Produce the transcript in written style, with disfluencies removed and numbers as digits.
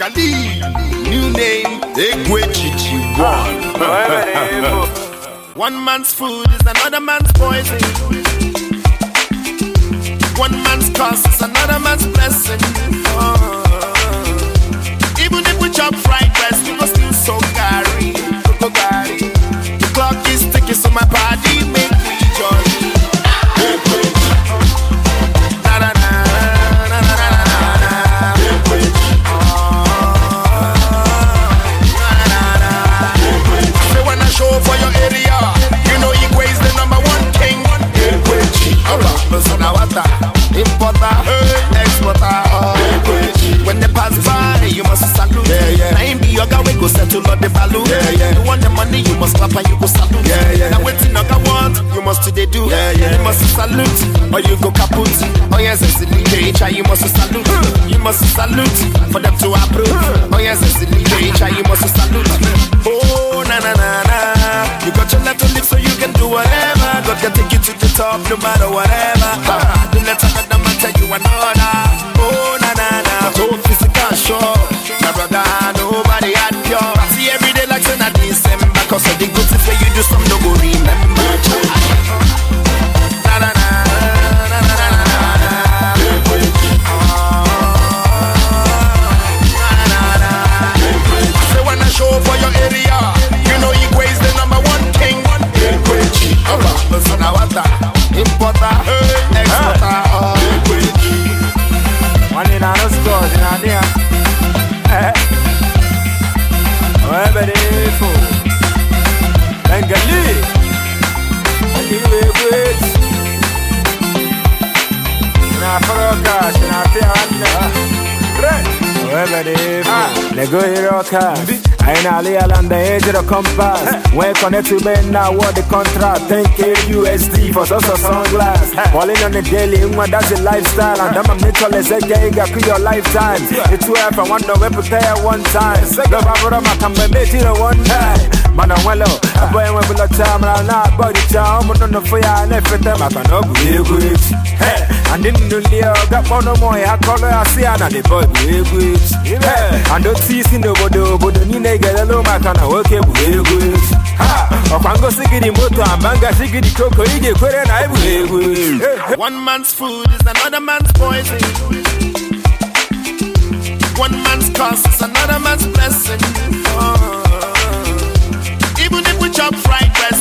Khalid, new name, Egwechichi One. One man's food is another man's poison. One man's curse is another man's blessing. Even if we chop fried rice, we go still so gary. The clock is ticking, so my body make me jolly. Show for your area, you know Igwe is the number one king. Importer, exporter. When they pass by, you must salute. I ain't be your guy, we go settle on the balloon. You want the money, you must clap and you go salute. Now waiting on the want, you must today do. You must salute, or you go kaput. Oh yes, it's the DJ, you must salute. You must salute, for them to approve. Oh yes, it's the DJ, you must salute. Oh na na na na, you got your left to live so you can do whatever. God can take you to the top no matter whatever. Don't let another man tell you another. Oh na na na, so physical sure. My brother, nobody had pure. I see every day like saying December, cause of the good things where you do some no go remember. Na na na na na na na. Say when I show up for your area, you know Igwe is the number one king. So now what importer, exporter. One in our stores in India. Wherever they fall, Bengali, and you wait. In our forecast, in our piano. Wherever they fall, they go here. I know Leal on the edge of the compass. When connect to men now, what the contract? 10K USD for just a sunglass. Falling on the daily, that's a lifestyle. And I'm a mental as a gay, got your lifetime. It's where I want to prepare one time. The Barbara can be made it one time. Man, I'm well, I'm going with the time. I'm not about the time. I'm on the fire and everything. I can up with it. And then the Leo got one more. I call her, I see, and the boy with it. And don't see in the bodo, but the get a low man can work it with good. Ha! Or go sick in the motor and manga sick in the cocoa, you get and I will. One man's food is another man's poison. One man's curse is another man's blessing. Even if we chop fried rice,